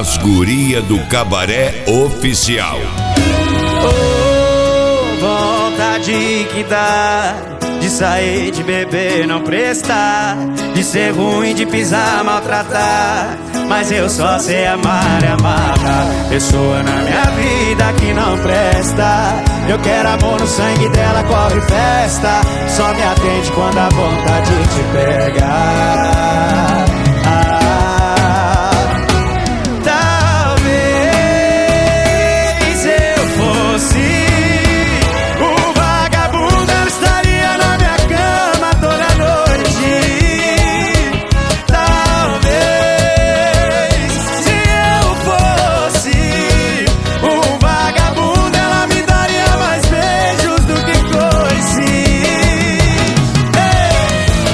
As Guria do Cabaré Oficial. Oh, vontade que dá de sair, de beber, não prestar, de ser ruim, de pisar, maltratar. Mas eu só sei amar e amarrar pessoa na minha vida que não presta. Eu quero amor no sangue dela, corre festa. Só me atende quando a vontade te pegar. Talvez eu fosse o vagabundo, ela estaria na minha cama toda noite. Talvez se eu fosse um vagabundo, ela me daria mais beijos do que coice. Ei,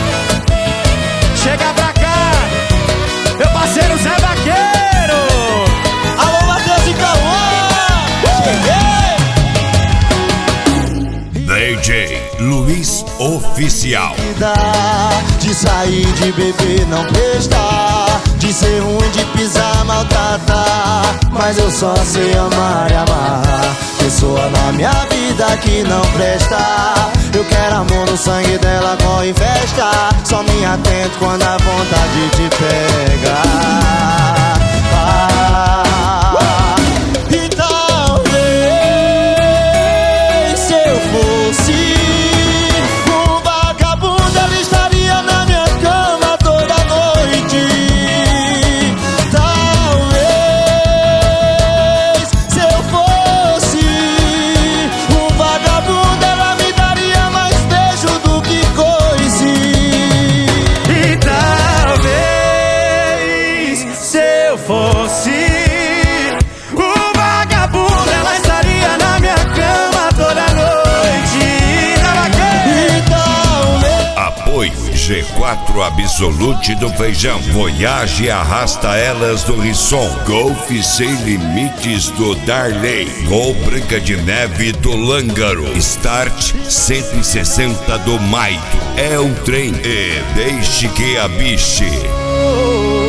chega pra cá, meu parceiro Zé Vaqueiro. Alô, Matheus e Cauã! DJ Luiz Oficial. De sair, de beber, não prestar, de ser ruim, de pisar, maltratar. Mas eu só sei amar e amarrar pessoa na minha vida que não presta. Eu quero amor no sangue dela, corre festa. Só me atento quando a vontade te pega. E talvez se eu fosse um vagabundo, ela estaria na minha cama toda noite. Talvez se eu fosse um vagabundo, ela me daria mais beijo do que coice. E talvez se eu fosse o vagabundo, ela estaria na minha cama toda noite. E talvez Apoio G4 Absolute do Feijão. Voyage Arrasta Elas do Risson. Golf Sem Limites do Darley. Gol Branca de Neve do Lângaro. Start 160 do Maito. É um trem e deixe que a biche.